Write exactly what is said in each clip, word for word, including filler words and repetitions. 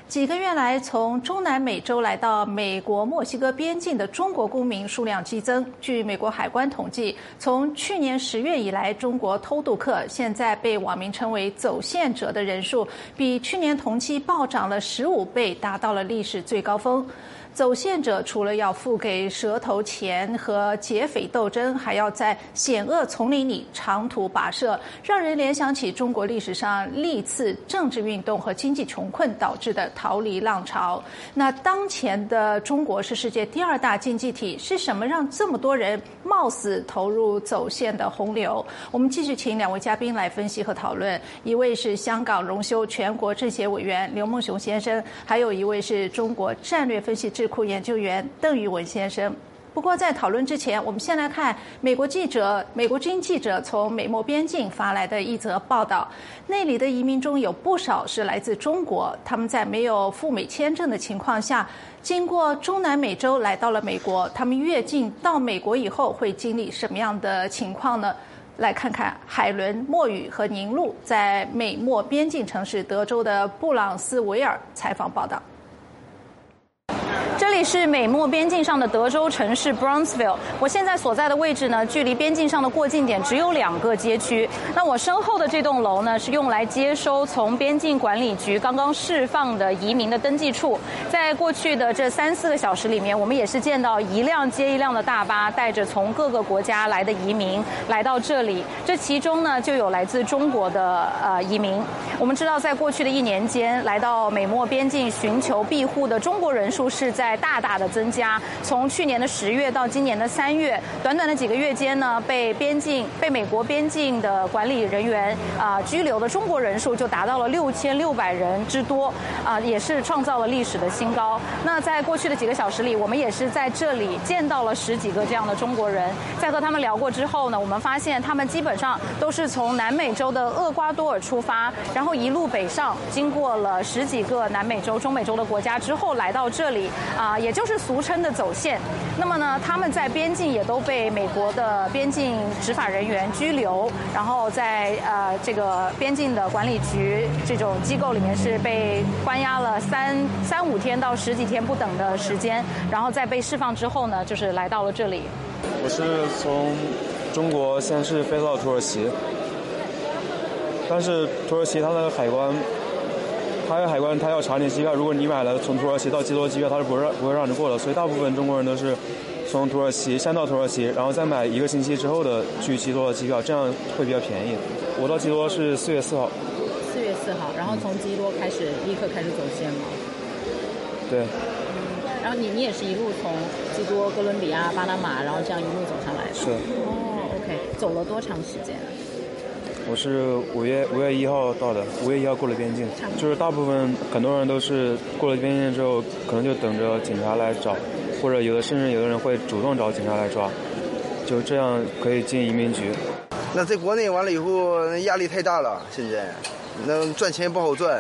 几个月来，从中南美洲来到美国墨西哥边境的中国公民数量激增。据美国海关统计，从去年十月以来，中国偷渡客现在被网民称为走线者的人数，比去年同期暴涨了十五倍，达到了历史最高峰。走线者除了要付给蛇头钱和劫匪斗争，还要在险恶丛林里长途跋涉，让人联想起中国历史上历次政治运动和经济穷困导致的逃离浪潮。那当前的中国是世界第二大经济体，是什么让这么多人冒死投入走线的洪流？我们继续请两位嘉宾来分析和讨论。一位是香港荣休全国政协委员刘梦熊先生，还有一位是中国战略分析智库研究员邓玉文先生。不过在讨论之前，我们先来看美国记者、美国军记者从美墨边境发来的一则报道。那里的移民中有不少是来自中国，他们在没有赴美签证的情况下，经过中南美洲来到了美国。他们越境到美国以后，会经历什么样的情况呢？来看看海伦、墨雨和宁路在美墨边境城市德州的布朗斯维尔采访报道。这里是美墨边境上的德州城市 Brownsville， 我现在所在的位置呢，距离边境上的过境点只有两个街区。那我身后的这栋楼呢，是用来接收从边境管理局刚刚释放的移民的登记处。在过去的这三四个小时里面，我们也是见到一辆接一辆的大巴，带着从各个国家来的移民来到这里。这其中呢，就有来自中国的呃移民。我们知道，在过去的一年间，来到美墨边境寻求庇护的中国人数是在大大的增加。从去年的十月到今年的三月，短短的几个月间呢，被边境被美国边境的管理人员啊、呃、拘留的中国人数就达到了六千六百人之多啊、呃，也是创造了历史的新高。那在过去的几个小时里，我们也是在这里见到了十几个这样的中国人。在和他们聊过之后呢，我们发现他们基本上都是从南美洲的厄瓜多尔出发，然后一路北上，经过了十几个南美洲、中美洲的国家之后来到这里啊、呃，也就是俗称的走线。那么呢，他们在边境也都被美国的边境执法人员拘留，然后在呃这个边境的管理局这种机构里面是被关押了三三五天到十几天不等的时间，然后在被释放之后呢，就是来到了这里。 我是从中国先是飞到土耳其，但是土耳其它的海关。他有海关，他要查你机票。如果你买了从土耳其到基多机票，他是不会让不会让你过的。所以大部分中国人都是从土耳其先到土耳其，然后再买一个星期之后的去基多的机票，这样会比较便宜。我到基多是四月四号。 四月四号，然后从基多开始，立刻开始走线吗？ 对。 嗯，然后你你也是一路从基多、哥伦比亚、巴拿马，然后这样一路走上来的。 是。 哦 ，OK， 走了多长时间？ 我是五月五月一号到的，五月一号过了边境，就是大部分很多人都是过了边境之后，可能就等着警察来找，或者有的甚至有的人会主动找警察来抓，就这样可以进移民局。 那在国内完了以后，压力太大了，现在那赚钱不好赚。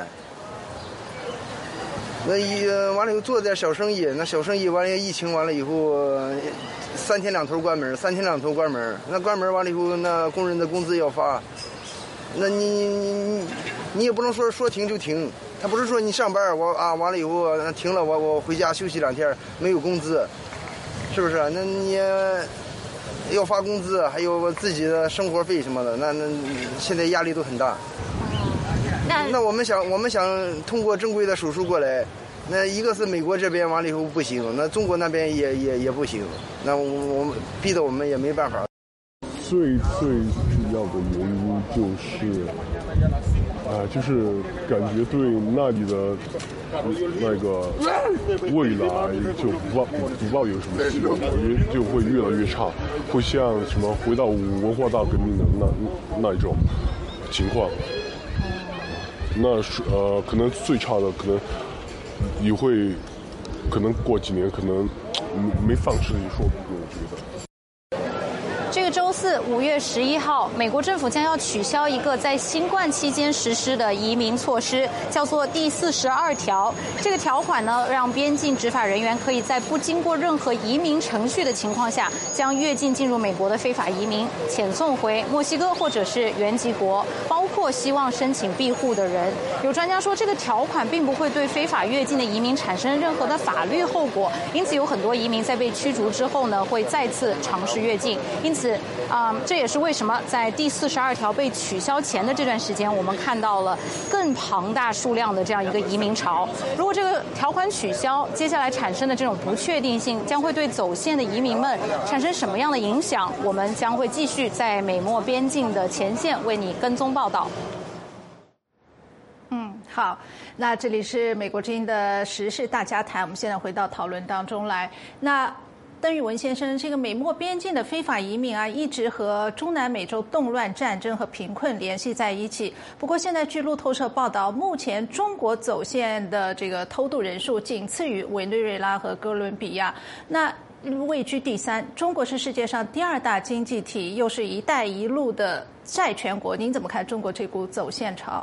那一完了以后做点小生意，那小生意完了疫情完了以后，三天两头关门，三天两头关门。那关门完了以后，那工人的工资要发。那你你你你也不能说说停就停，他不是说你上班我啊完了以后停了我我回家休息两天没有工资，是不是？那你要发工资，还有自己的生活费什么的，那那现在压力都很大。那那我们想我们想通过正规的手术过来，那一个是美国这边完了以后不行，那中国那边也也也不行，那我我们逼得我们也没办法。 最最主要的原因就是，啊、呃，就是感觉对那里的那个未来就不抱不抱有什么希望，我觉得就会越来越差，会像什么回到文化大革命的那那一种情况。那是呃，可能最差的可能也会，可能过几年可能没放弃也说不定，我觉得。 这个周四五月十一号，美国政府将要取消一个在新冠期间实施的移民措施，叫做第四十二条。这个条款呢，让边境执法人员可以在不经过任何移民程序的情况下，将越境进入美国的非法移民遣送回墨西哥或者是原籍国，包括希望申请庇护的人。有专家说，这个条款并不会对非法越境的移民产生任何的法律后果，因此有很多移民在被驱逐之后呢，会再次尝试越境。因此，啊、嗯，这也是为什么在第四十二条被取消前的这段时间，我们看到了更庞大数量的这样一个移民潮。如果这个条款取消，接下来产生的这种不确定性将会对走线的移民们产生什么样的影响？我们将会继续在美墨边境的前线为你跟踪报道。嗯，好，那这里是美国之音的时事大家谈，我们现在回到讨论当中来。那邓玉文先生，这个美墨边境的非法移民啊，一直和中南美洲动乱、战争和贫困联系在一起。不过，现在据路透社报道，目前中国走线的这个偷渡人数仅次于委内瑞拉和哥伦比亚，那位居第三。中国是世界上第二大经济体，又是一带一路的债权国。您怎么看中国这股走线潮？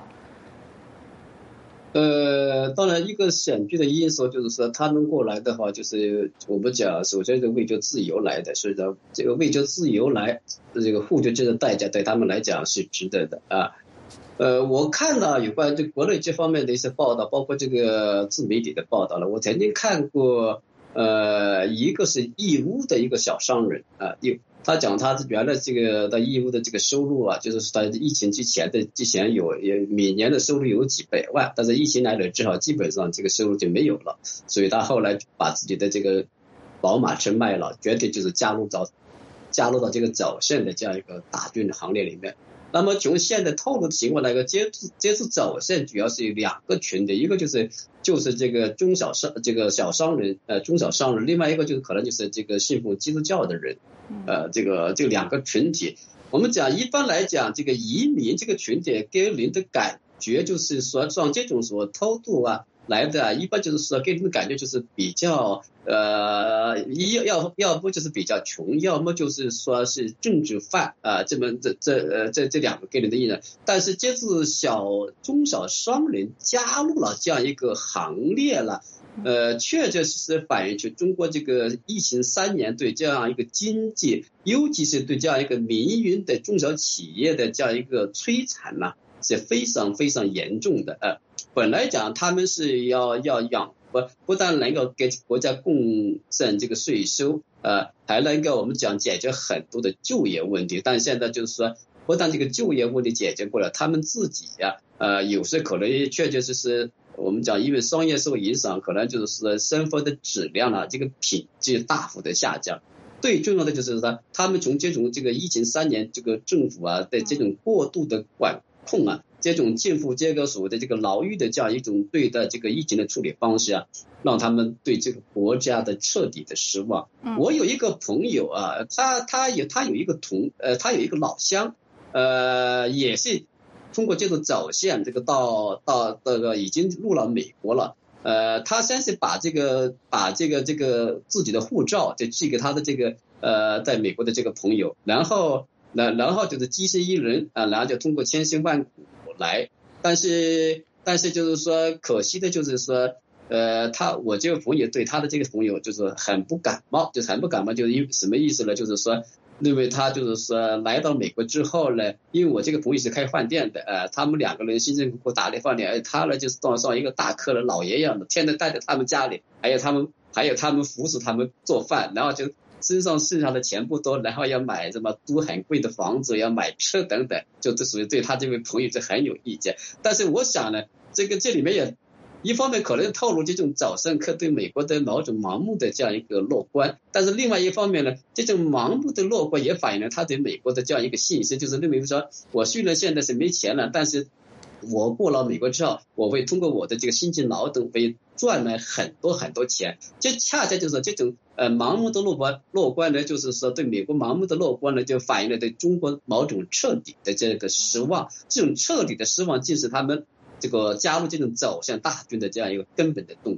呃，当然，一个显著的因素就是说，他们过来的话，就是我们讲，首先是为救自由来的，所以说这个为救自由来，这个付出这个代价对他们来讲是值得的啊。呃，我看到有关这国内这方面的一些报道，包括这个自媒体的报道了。我曾经看过，呃，一个是义乌的一个小商人啊，有。他讲他原来这个在义乌的这个收入啊，就是在疫情之前的之前有也每年的收入有几百万，但是疫情来了之后，基本上这个收入就没有了，所以他后来把自己的这个宝马车卖了，决定就是加入到加入到这个走线的这样一个大军的行列里面。那么从现在透露的情况来看，接触接触走线主要是有两个群体，一个就是就是这个中小商这个小商人呃中小商人，另外一个就是可能就是这个信奉基督教的人，呃这个这两个群体。我们讲一般来讲，这个移民这个群体给人的感觉就是说，像这种所偷渡啊来的，一般就是说给人的感觉就是比较呃要要要不就是比较穷，要么就是说是政治犯啊、呃，这么这这呃这这两个给人的印象。但是这次小中小商人加入了这样一个行列了。呃，确确实实反映出中国这个疫情三年对这样一个经济，尤其是对这样一个民营的中小企业的这样一个摧残呐、啊，是非常非常严重的。呃，本来讲他们是要要养不不但能够给国家贡献这个税收，呃，还能够我们讲解决很多的就业问题，但现在就是说，不但这个就业问题解决过了，他们自己呀、啊，呃，有时可能确确实实。我们讲，因为商业受影响，可能就是说生活的质量啊，这个品质大幅的下降。最重要的就是说，他们从这种这个疫情三年，这个政府啊的这种过度的管控啊，这种近乎这个所谓的这个牢狱的这样一种对待这个疫情的处理方式啊，让他们对这个国家的彻底的失望。嗯、我有一个朋友啊，他他有他有一个同呃，他有一个老乡，呃，也是。通过这种走线，这个到到这个已经入了美国了。呃，他先是把这个把这个这个自己的护照就寄给他的这个呃在美国的这个朋友，然后然然后就是跻身一人啊，然后就通过千辛万苦来。但是但是就是说，可惜的就是说，呃，他我这个朋友对他的这个朋友就是很不感冒，就是很不感冒，就是因什么意思呢？就是说。因为他就是说来到美国之后呢，因为我这个朋友是开饭店的，呃，他们两个人辛辛苦苦打理饭店，而他呢就是当上一个大客人，老爷一样的，天天待在他们家里，还有他们还有他们服侍他们做饭，然后就身上剩下的钱不多，然后要买什么租很贵的房子，要买车等等，就这属于对他这位朋友就很有意见。但是我想呢，这个这里面也。一方面可能透露这种早上客对美国的某种盲目的这样一个乐观，但是另外一方面呢，这种盲目的乐观也反映了他对美国的这样一个信心，就是认为说，我虽然现在是没钱了，但是我过了美国之后，我会通过我的这个辛勤劳动会赚了很多很多钱。这恰恰就是这种呃盲目的乐观，乐观呢，就是说对美国盲目的乐观呢，就反映了对中国某种彻底的这个失望。这种彻底的失望，竟是他们。这个加入这种走向大军的这样一个根本的动力。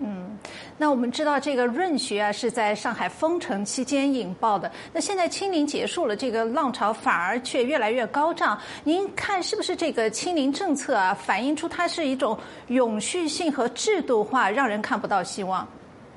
嗯，那我们知道这个润学啊是在上海封城期间引爆的，那现在清零结束了，这个浪潮反而却越来越高涨。您看是不是这个清零政策啊，反映出它是一种永续性和制度化，让人看不到希望？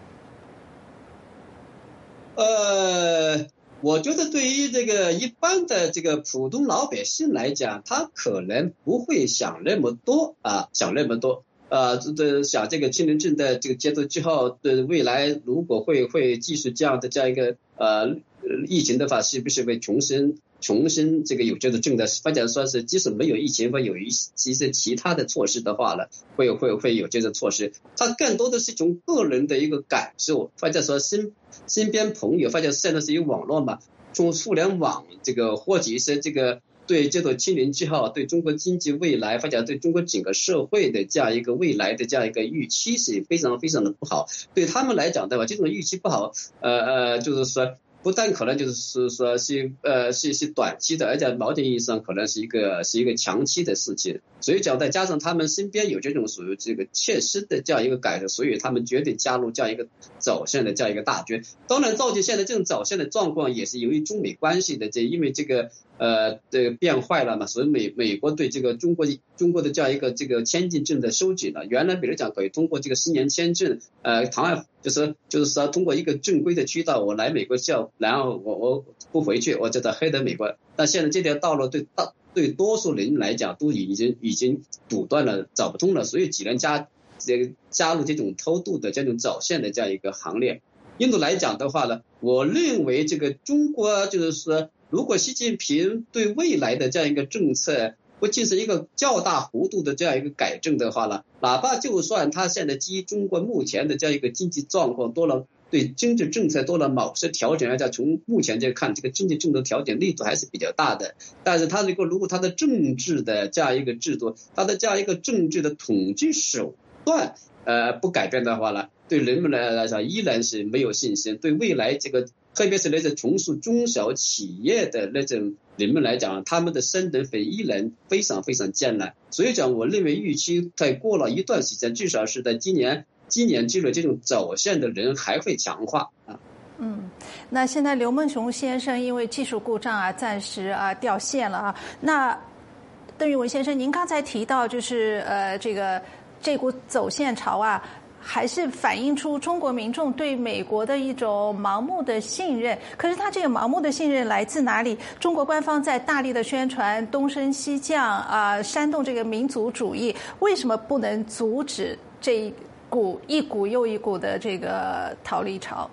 呃，我觉得对于这个一般的这个普通老百姓来讲，他可能不会想那么多啊，想那么多。呃，这想这个清零政的这个阶段之后，对未来如果会会继续这样的这样一个呃疫情的话，是不是会重新重新这个有这个政的，或者说是即使没有疫情，或有一些其他的措施的话呢，会会会有这个措施。它更多的是从个人的一个感受，或者说身身边朋友，或者现在是有网络嘛，从互联网这个获取一些这个。对这种清零之后，对中国经济未来，或者对中国整个社会的这样一个未来的这样一个预期是非常非常的不好。对他们来讲，对吧？这种预期不好，呃呃，就是说，不但可能就是说是呃是是短期的，而且某种意义上可能是一个是一个长期的事情。所以讲，再加上他们身边有这种属于这个切身的这样一个感受，所以他们决定加入这样一个走线的这样一个大军。当然，造就现在这种走线的状况也是由于中美关系的这，因为这个。呃，这个变坏了嘛，所以美美国对这个中国中国的这样一个这个签证证的收紧了。原来比如讲可以通过这个十年签证，呃，唐爱就是就是说通过一个正规的渠道，我来美国效，然后我我不回去，我就在黑的美国。但现在这条道路对大对多数人来讲都已经已经堵断了，走不通了，所以只能加这个加入这种偷渡的这种走线的这样一个行列。印度来讲的话呢，我认为这个中国就是说。如果习近平对未来的这样一个政策不进行一个较大幅度的这样一个改正的话呢，哪怕就算他现在基于中国目前的这样一个经济状况多了，对经济政策多了某些调整，而且从目前来看，这个经济政策调整力度还是比较大的。但是他这个如果他的政治的这样一个制度，他的这样一个政治的统计手段呃不改变的话呢，对人们来说依然是没有信心，对未来这个。特别是那些从事中小企业的那种人们来讲，他们的生存会依然非常非常艰难。所以讲，我认为预期在过了一段时间，至少是在今年今年之内，这种走线的人还会强化啊。 嗯，那现在刘梦熊先生因为技术故障啊，暂时啊掉线了啊。那邓玉文先生，您刚才提到就是呃这个这股走线潮啊。还是反映出中国民众对美国的一种盲目的信任。可是他这个盲目的信任来自哪里？中国官方在大力的宣传东升西降啊，煽动这个民族主义，为什么不能阻止这一股一股又一股的这个逃离潮？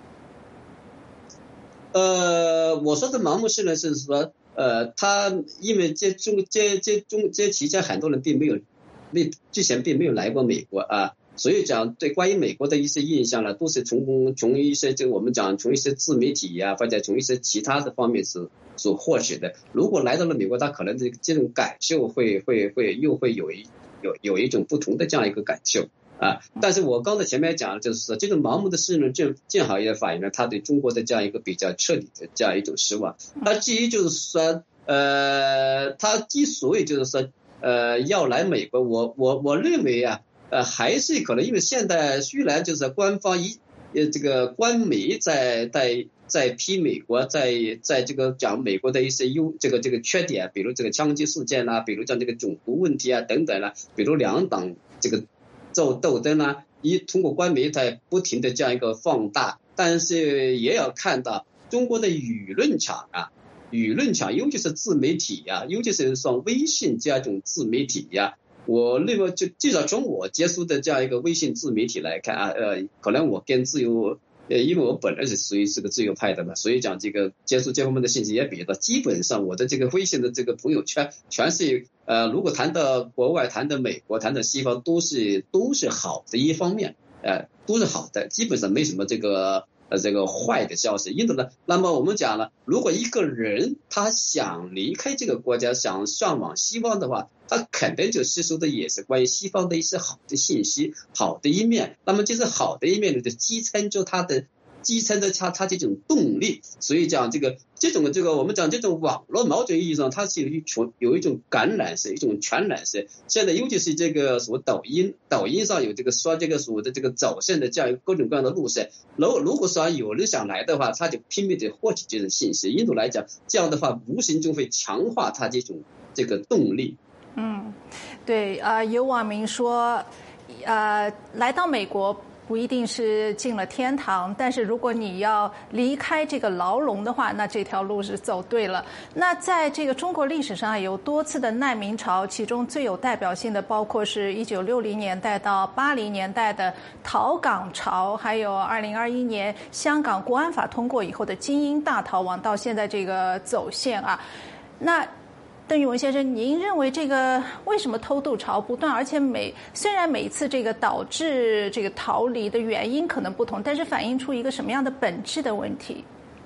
呃，我说的盲目信任是说，呃，他因为这中这这中这期间很多人并没有，那之前并没有来过美国啊。所以讲，对关于美国的一些印象呢，都是从从一些这个我们讲从一些自媒体呀、啊，或者从一些其他的方面所所获取的。如果来到了美国，他可能这这种感受会会会又会有一有有一种不同的这样一个感受啊。但是我刚才前面讲，就是说这种盲目的信任正正好也反映了他对中国的这样一个比较彻底的这样一种失望。那至于就是说，呃，他之所以就是说呃要来美国，我我我认为啊。呃，还是可能，因为现在虽然就是官方一呃这个官媒在在在批美国，在在这个讲美国的一些优这个这个缺点，比如这个枪击事件啊，比如像这个种族问题啊等等啊，比如两党这个斗斗争啊，一通过官媒在不停的这样一个放大，但是也要看到中国的舆论场啊，舆论场尤其是自媒体呀、啊，尤其是像微信这样一种自媒体呀、啊。我认为就至少从我接触的这样一个微信自媒体来看啊，呃，可能我跟自由，呃，因为我本来是属于是个自由派的嘛，所以讲这个接触这方面的信息也比较多。基本上我的这个微信的这个朋友圈全是呃，如果谈到国外、谈到美国、谈到西方，都是都是好的一方面，呃，都是好的，基本上没什么这个。呃，这个坏的消息，因此呢，那么我们讲了，如果一个人他想离开这个国家，想向往西方的话，他肯定就吸收的也是关于西方的一些好的信息、好的一面。那么这是好的一面呢，就支撑住他的支撑着他他这种动力。所以讲这个这种这个我们讲这种网络，某种意义上它是有一种有一种感染性，一种传染性。现在尤其是这个所谓抖音，抖音上有这个刷这个所谓的这个走线的这样各种各样的路线。如如果说有人想来的话，他就拼命的获取这种信息。印度来讲，这样的话无形中会强化他这种这个动力。 嗯，对，呃，有网民说，呃，来到美国不一定是进了天堂，但是如果你要离开这个牢笼的话，那这条路是走对了。那在这个中国历史上有多次的难民潮，其中最有代表性的包括是一九六零年代到八零年代的逃港潮，还有二零二一年香港国安法通过以后的精英大逃亡，到现在这个走线啊。那邓玉文先生，您认为这个为什么偷渡潮不断，而且每虽然每一次这个导致这个逃离的原因可能不同，但是反映出一个什么样的本质的问题？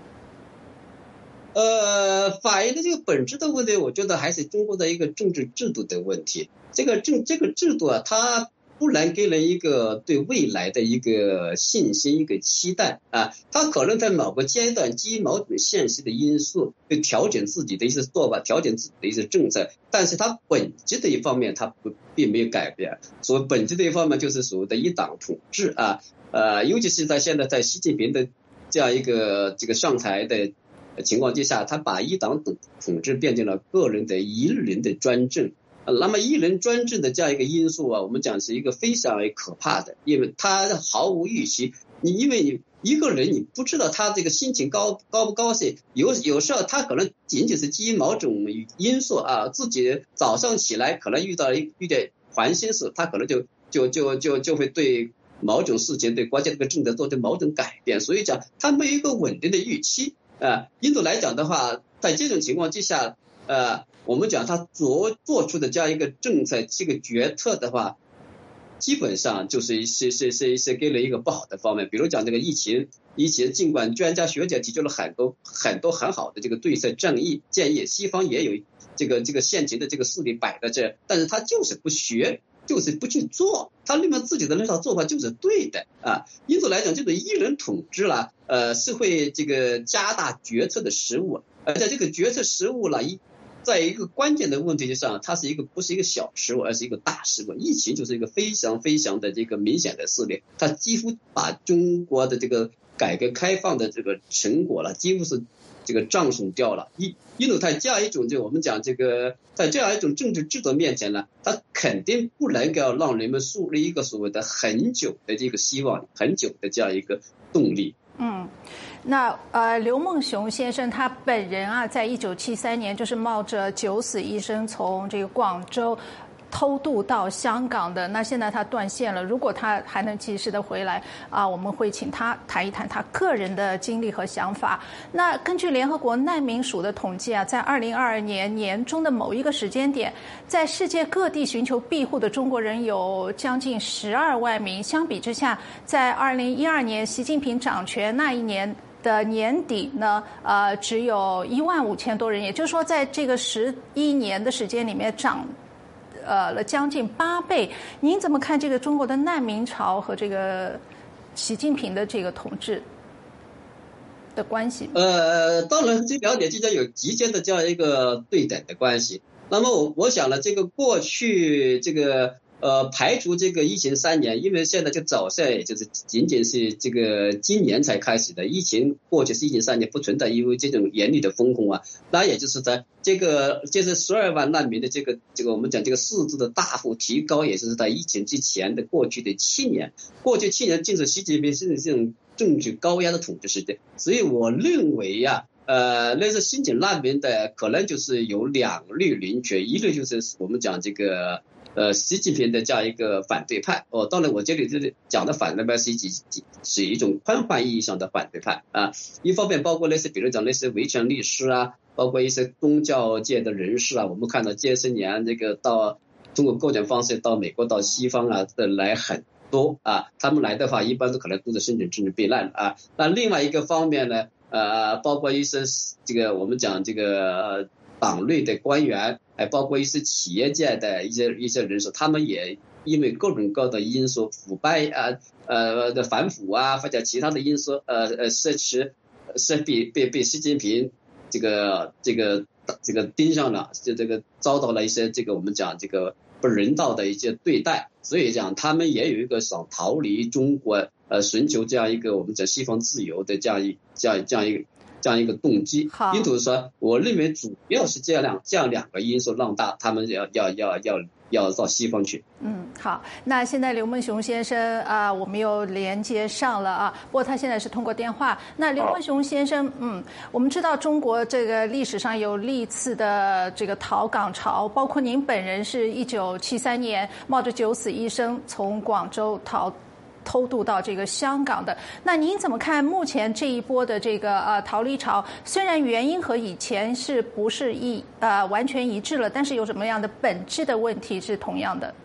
呃，反映的这个本质的问题，我觉得还是中国的一个政治制度的问题。这个政这个制度啊，它不能给人一个对未来的一个信心、一个期待啊，他可能在某个阶段基于某种现实的因素，会调整自己的一些做法，调整自己的一些政策，但是他本质的一方面，他不并没有改变。所谓本质的一方面，就是所谓的一党统治啊，呃，尤其是在现在在习近平的这样一个这个上台的情况之下，他把一党统统治变成了个人的一人的专政。那么一人专政的这样一个因素啊，我们讲是一个非常可怕的，因为他毫无预期。你因为你一个人你不知道他这个心情高高不高兴，有有时候他可能仅仅是基于某种因素啊，自己早上起来可能遇到一遇点烦心事，他可能就就就就就会对某种事情对国家这个政策做出某种改变，所以讲他没有一个稳定的预期啊。印度来讲的话，在这种情况之下，呃。我们讲他做做出的这样一个政策，这个决策的话，基本上就是一些是是是给了一个不好的方面。比如讲这个疫情，疫情尽管专家学者提出了很多很多很好的这个对策正义建议，西方也有这个这个现行的这个势力摆在这，但是他就是不学，就是不去做，他认为自己的那套做法就是对的啊。因此来讲，这种一人统治啦，呃，是会这个加大决策的失误，而且这个决策失误了一。在一个关键的问题上，它是一个不是一个小失误，而是一个大失误。疫情就是一个非常非常的这个明显的事例，它几乎把中国的这个改革开放的这个成果了，几乎是这个葬送掉了。印印度在这样一种就我们讲这个在这样一种政治制度面前呢，它肯定不能够让人们树立一个所谓的很久的这个希望，很久的这样一个动力。 嗯，那呃，刘梦熊先生他本人啊，在一九七三年就是冒着九死一生从这个广州偷渡到香港的，那现在他断线了。如果他还能及时的回来啊，我们会请他谈一谈他个人的经历和想法。那根据联合国难民署的统计啊，在二零二二年年中的某一个时间点，在世界各地寻求庇护的中国人有将近十二万名。相比之下，在二零一二年习近平掌权那一年的年底呢，呃，只有一万五千多人。也就是说，在这个十一年的时间里面涨。呃，了将近八倍。您怎么看这个中国的难民潮和这个习近平的这个统治的关系？ 呃，当然，这两点之间有极间的这样一个对等的关系。那么我我想呢，这个过去这个呃排除这个疫情三年，因为现在就早赛也就是仅仅是这个今年才开始的，疫情过去是疫情三年不存在，因为这种严厉的风控啊，那也就是在这个就是十二万难民的这个这个我们讲这个数字的大幅提高，也是在疫情之前的过去的七年，过去七年正是习近平是这种政治高压的统治时代，所以我认为呀、啊。呃，那是申请难民的，可能就是有两类人群，一类就是我们讲这个呃习近平的这样一个反对派。哦，当然我这里这里讲的反对派是一是一种宽泛意义上的反对派啊。一方面包括类似，比如讲那些维权律师啊，包括一些宗教界的人士啊，我们看到这些年这个到通过各种方式到美国到西方啊的来很多啊，他们来的话一般都可能都是申请政治避难啊。那另外一个方面呢？呃，包括一些这个我们讲这个党内的官员，还包括一些企业界的一些一些人士，他们也因为各种各样的因素，腐败啊，呃的反腐啊，或者其他的因素，呃呃，是持是被被被习近平这个这个这个盯上了，就这个遭到了一些这个我们讲这个不人道的一些对待，所以讲他们也有一个想逃离中国，呃，寻求这样一个我们讲西方自由的这样一这样这样一个这样一个动机。因此说，我认为主要是这样两这样两个因素让大他们要要要要要到西方去。 嗯，好，那现在刘梦熊先生啊、呃，我们又连接上了啊，不过他现在是通过电话。那刘梦熊先生，嗯，我们知道中国这个历史上有历次的这个逃港潮，包括您本人是一九七三年冒着九死一生从广州逃。偷渡到这个香港的，那您怎么看目前这一波的这个呃逃离潮？虽然原因和以前是不是一呃完全一致了，但是有什么样的本质的问题是同样的？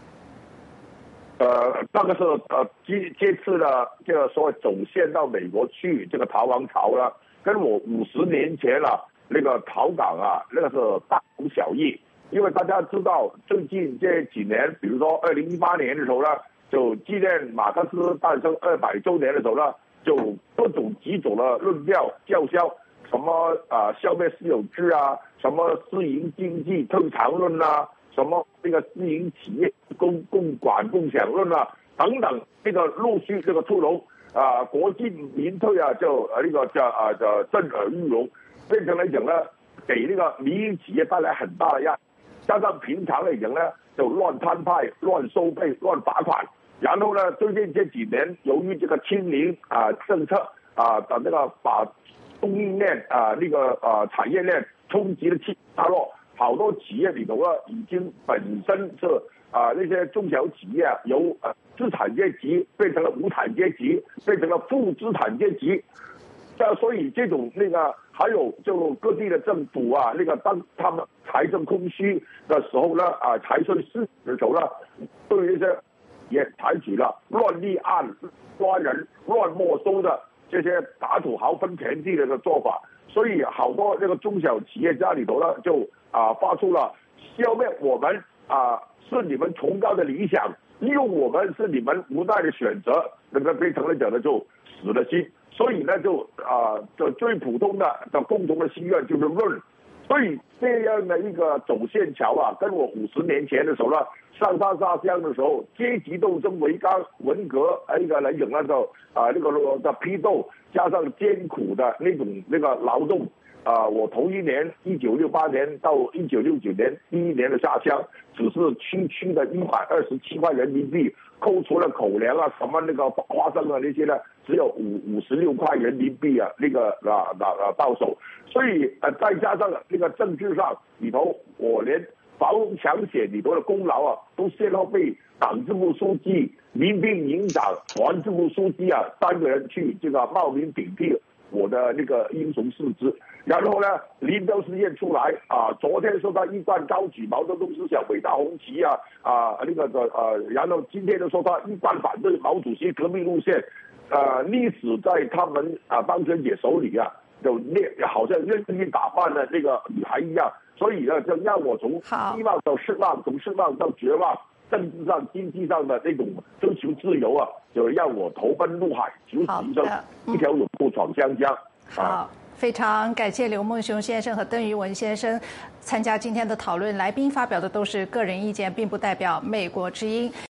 呃，那个是呃这这次的这个所谓走线到美国去这个逃亡潮呢，跟我五十年前了那个逃港啊，那个是大同小异。因为大家知道最近这几年，比如说二零一八年的时候呢。就纪念马克思诞生二百周年的时候呢，就各种几种的论调叫嚣，什么啊消灭私有制啊，什么私营经济退场论啊，什么这个私营企业共共管共享论啊，等等，这个陆续这个出笼啊，国进民退啊，就呃那个叫啊叫震耳欲聋，变成来讲呢，给那个民营企业带来很大的压力，加上平常来讲呢，就乱摊派、乱收费、乱罚款。然后呢，最近这几年，由于这个清零啊政策啊的那个把供应链啊那个啊产业链冲击的七八落，好多企业里头呢，已经本身是啊那些中小企业由呃资产阶级变成了无产阶级，变成了负资产阶级。那所以这种那个还有就各地的政府啊，那个当他们财政空虚的时候呢，啊财政失的时候呢，对于一些也采取了乱立案、抓人、乱没收的这些打土豪分田地的做法，所以好多这个中小企业家里头呢，就啊发出了消灭我们啊是你们崇高的理想，利用我们是你们无奈的选择，那个变成了讲的就死了心，所以呢就啊这最普通的的共同的心愿就是论。所以这样的一个走线桥啊，跟我五十年前的时候呢，上山下乡的时候，阶级斗争为纲，文革一个来讲那个啊那个的批斗，加上艰苦的那种那个劳动啊，我头一年一九六八年到一九六九年第一年的下乡，只是区区的一百二十七块人民币，扣除了口粮啊什么那个花生啊那些呢，只有五五十六块人民币啊那个啊啊啊到手。所以呃，再加上那个政治上里头，我连防洪抢险里头的功劳啊，都先后被党支部书记、民兵营长、团支部书记啊三个人去这个冒名顶替我的那个英雄事迹。然后呢，林彪事件出来啊，昨天说他一贯高举毛泽东思想伟大红旗啊啊那个呃，然后今天又说他一贯反对毛主席革命路线，呃，历史在他们啊当权者手里啊。就那好像任意打扮的那个女孩一样，所以呢，就让我从希望到失望，从失望到绝望，政治上、经济上的那种追求自由啊，就让我投奔怒海，九死一生，一条永不闯湘江。 好，非常感谢刘梦熊先生和邓聿文先生参加今天的讨论，来宾发表的都是个人意见，并不代表美国之音。